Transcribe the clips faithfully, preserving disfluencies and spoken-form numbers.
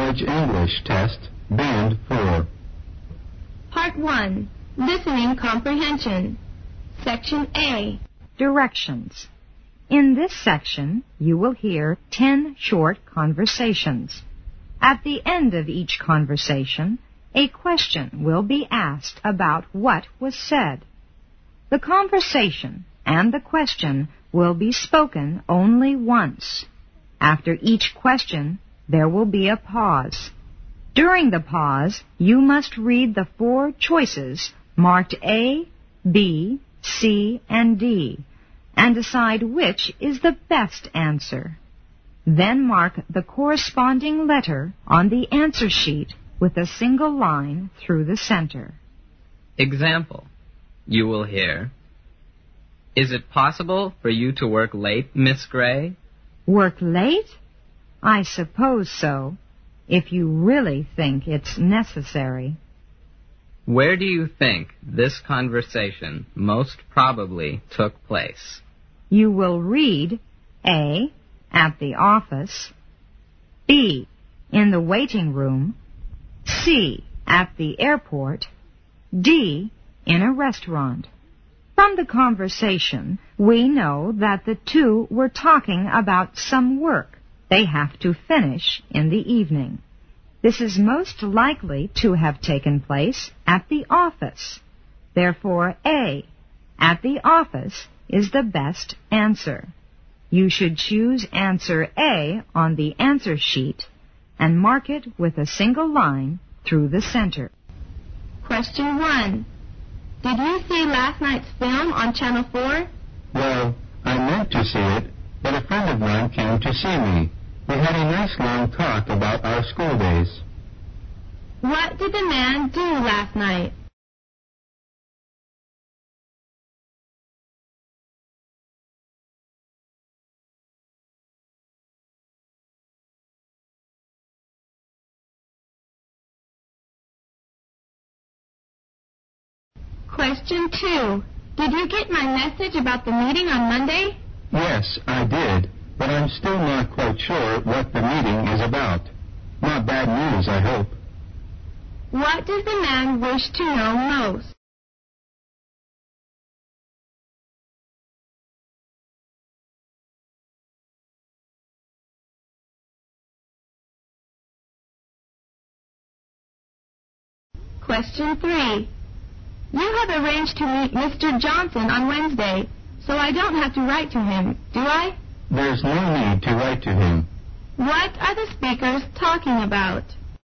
College English Test, Band four. Part one. Listening Comprehension. Section A. Directions. In this section, you will hear ten short conversations. At the end of each conversation, a question will be asked about what was said. The conversation and the question will be spoken only once. After each question, there will be a pause. During the pause, you must read the four choices marked A, B, C, and D, and decide which is the best answer. Then mark the corresponding letter on the answer sheet with a single line through the center. Example. You will hear, "Is it possible for you to work late, Miss Gray?" Work late? I suppose so, if you really think it's necessary. Where do you think this conversation most probably took place? You will read A, at the office, B, in the waiting room, C, at the airport, D, in a restaurant. From the conversation, we know that the two were talking about some work they have to finish in the evening. This is most likely to have taken place at the office. Therefore, A, at the office, is the best answer. You should choose answer A on the answer sheet and mark it with a single line through the center. Question one. Did you see last night's film on Channel four? Well, I meant to see it, but a friend of mine came to see me. We had a nice long talk about our school days. What did the man do last night? Question two. Did you get my message about the meeting on Monday? Yes, I did, but I'm still not quite sure what the meeting is about. Not bad news, I hope. What does the man wish to know most? Question three. You have arranged to meet Mister Johnson on Wednesday, so I don't have to write to him, do I? There's no need to write to him. What are the speakers talking about?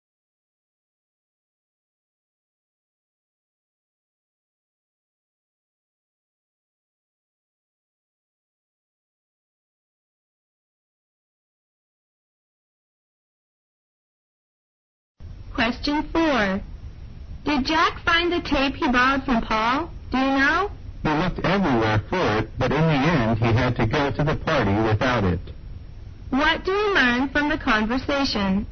Question four. Did Jack find the tape he borrowed from Paul? Do you know? He looked everywhere for it, but in the end he had to go to the party without it. What do we learn from the conversation?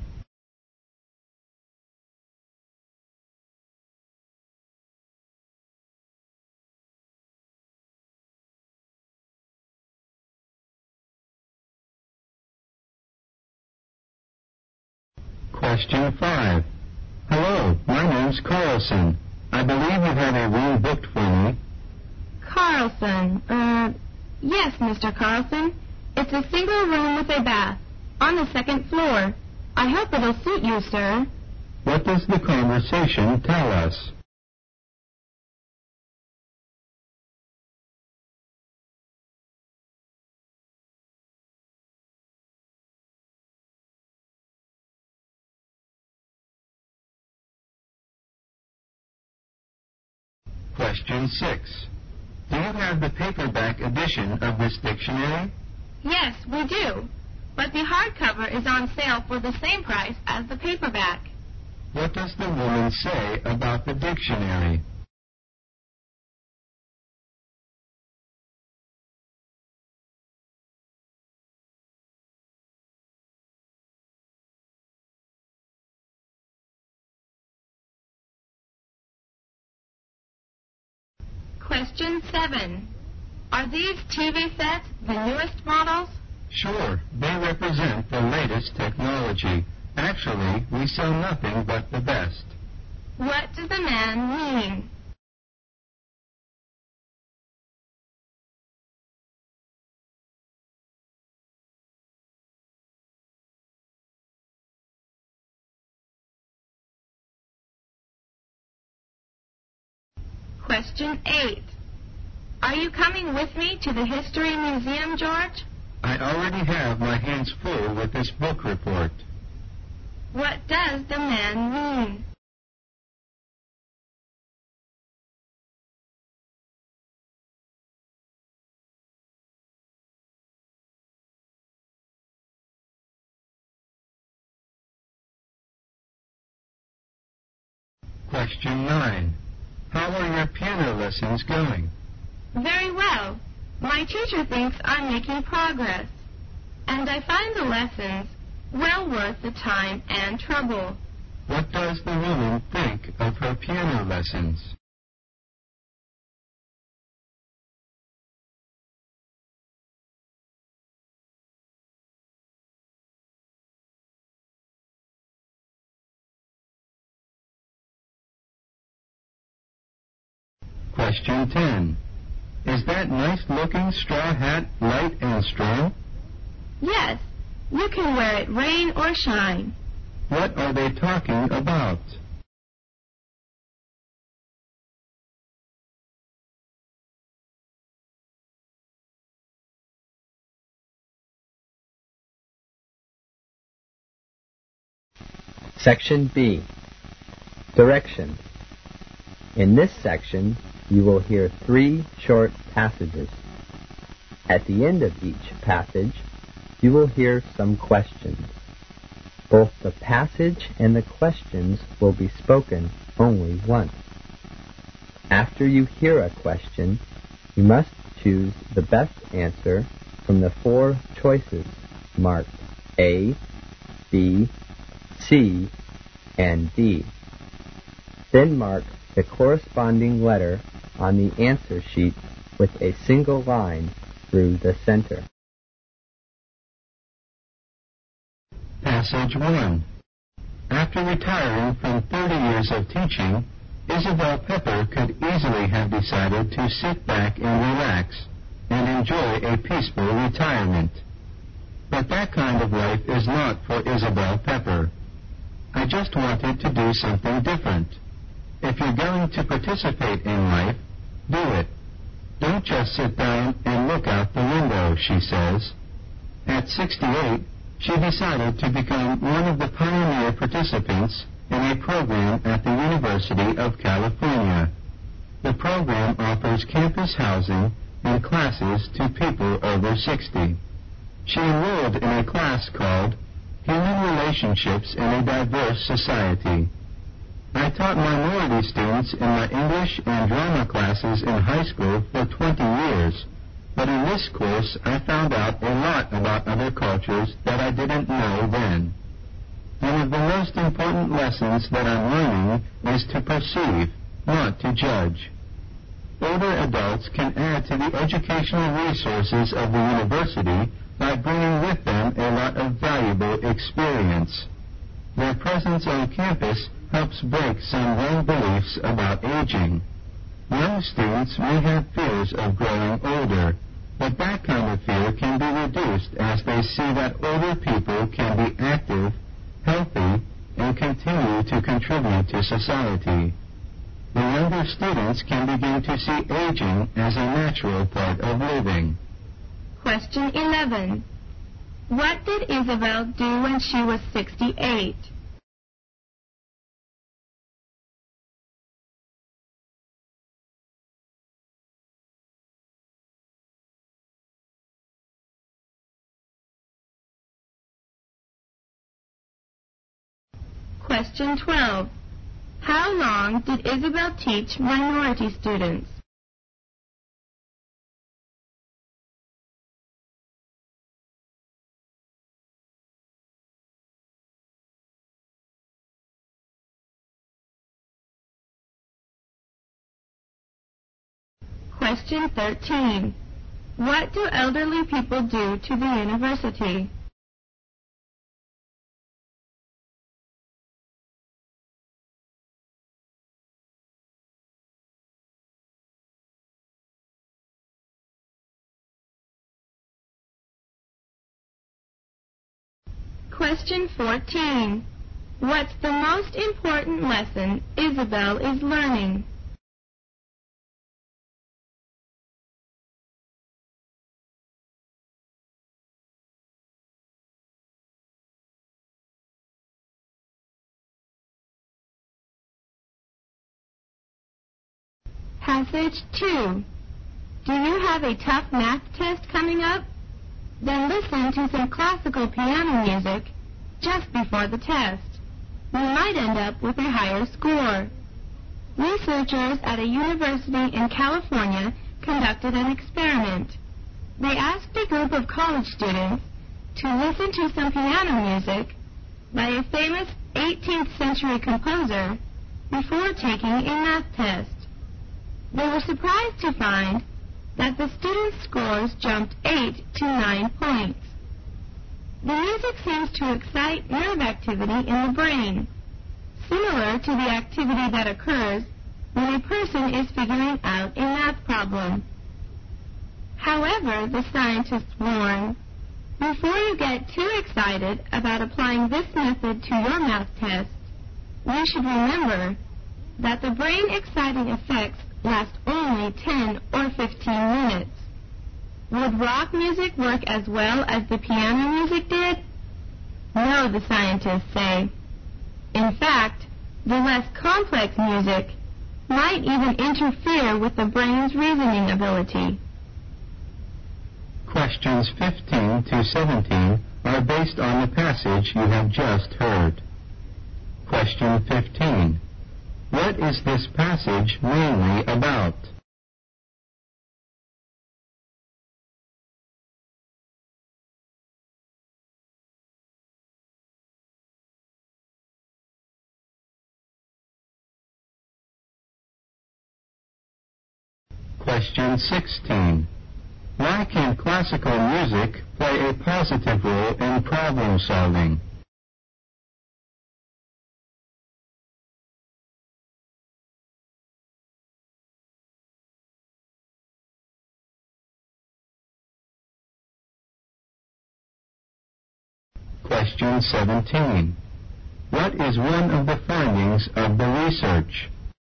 Question five. Hello, my name's Carlson. I believe you have a room booked for me. Carlson, uh, yes, Mister Carlson. It's a single room with a bath, on the second floor. I hope it'll suit you, sir. What does the conversation tell us? Question six. Do you have the paperback edition of this dictionary? Yes, we do. But the hardcover is on sale for the same price as the paperback. What does the woman say about the dictionary? Question seven. Are these T V sets the newest models? Sure, they represent the latest technology. Actually, we sell nothing but the best. What does the man mean? Question eight. Are you coming with me to the History Museum, George? I already have my hands full with this book report. What does the man mean? Question nine. How are your piano lessons going? Very well. My teacher thinks I'm making progress, and I find the lessons well worth the time and trouble. What does the woman think of her piano lessons? Question ten. Is that nice-looking straw hat light and strong? Yes, you can wear it rain or shine. What are they talking about? Section B. Direction. In this section, you will hear three short passages. At the end of each passage, you will hear some questions. Both the passage and the questions will be spoken only once. After you hear a question, you must choose the best answer from the four choices marked A, B, C, and D. Then mark the corresponding letter on the answer sheet with a single line through the center. Passage one. After retiring from thirty years of teaching, Isabel Pepper could easily have decided to sit back and relax and enjoy a peaceful retirement. But that kind of life is not for Isabel Pepper. I just wanted to do something different. If you're going to participate in life, do it. Don't just sit down and look out the window, she says. At sixty-eight, she decided to become one of the pioneer participants in a program at the University of California. The program offers campus housing and classes to people over sixty. She enrolled in a class called Human Relationships in a Diverse Society. I taught minority students in my English and drama classes in high school for twenty years, but in this course I found out a lot about other cultures that I didn't know then. One of the most important lessons that I'm learning is to perceive, not to judge. Older adults can add to the educational resources of the university by bringing with them a lot of valuable experience. Their presence on campus helps break some wrong beliefs about aging. Young students may have fears of growing older, but that kind of fear can be reduced as they see that older people can be active, healthy, and continue to contribute to society. The younger students can begin to see aging as a natural part of living. Question eleven. What did Isabel do when she was sixty-eight? Question twelve. How long did Isabel teach minority students? Question thirteen. What do elderly people do to the university? Question fourteen. What's the most important lesson Isabel is learning? Passage two. Do you have a tough math test coming up? Then listen to some classical piano music just before the test. You might end up with a higher score. Researchers at a university in California conducted an experiment. They asked a group of college students to listen to some piano music by a famous eighteenth century composer before taking a math test. They were surprised to find that the students' scores jumped eight to nine points. The music seems to excite nerve activity in the brain, similar to the activity that occurs when a person is figuring out a math problem. However, the scientists warn, before you get too excited about applying this method to your math test, you should remember that the brain-exciting effects last only ten or fifteen minutes. Would rock music work as well as the piano music did? No, the scientists say. In fact, the less complex music might even interfere with the brain's reasoning ability. Questions fifteen to seventeen are based on the passage you have just heard. Question fifteen. What is this passage mainly about? Question sixteen. Why can classical music play a positive role in problem solving? Question seventeen. What is one of the findings of the research?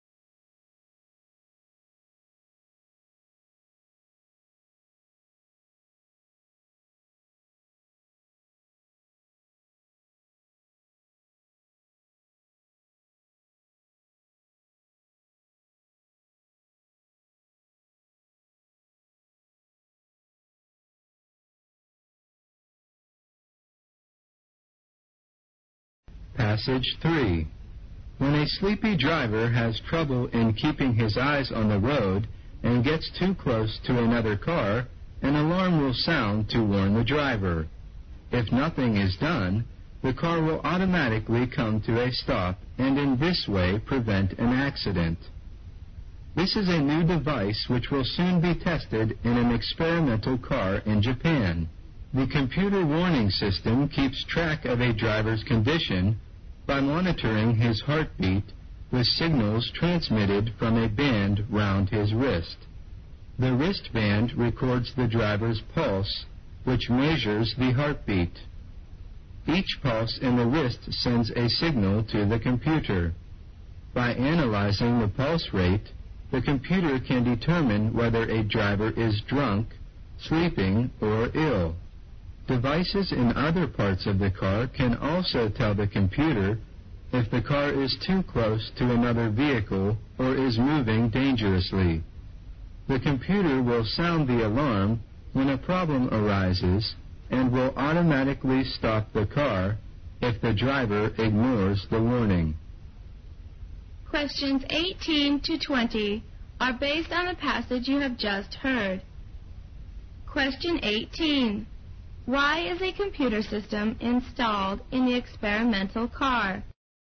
Passage three. When a sleepy driver has trouble in keeping his eyes on the road and gets too close to another car, an alarm will sound to warn the driver. If nothing is done, the car will automatically come to a stop and in this way prevent an accident. This is a new device which will soon be tested in an experimental car in Japan. The computer warning system keeps track of a driver's condition by monitoring his heartbeat with signals transmitted from a band round his wrist. The wristband records the driver's pulse, which measures the heartbeat. Each pulse in the wrist sends a signal to the computer. By analyzing the pulse rate, the computer can determine whether a driver is drunk, sleeping, or ill. Devices in other parts of the car can also tell the computer if the car is too close to another vehicle or is moving dangerously. The computer will sound the alarm when a problem arises and will automatically stop the car if the driver ignores the warning. Questions eighteen to twenty are based on the passage you have just heard. Question eighteen. Why is a computer system installed in the experimental car?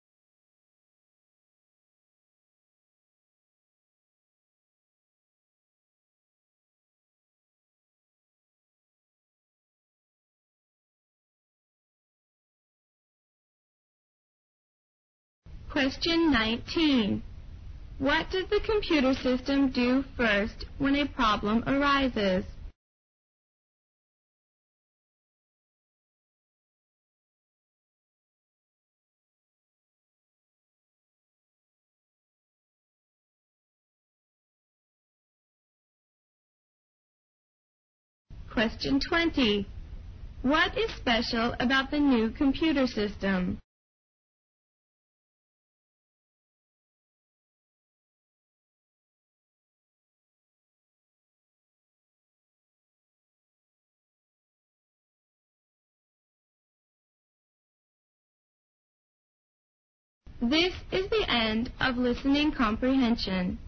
Question nineteen. What does the computer system do first when a problem arises? question twenty. What is special about the new computer system? This is the end of listening comprehension.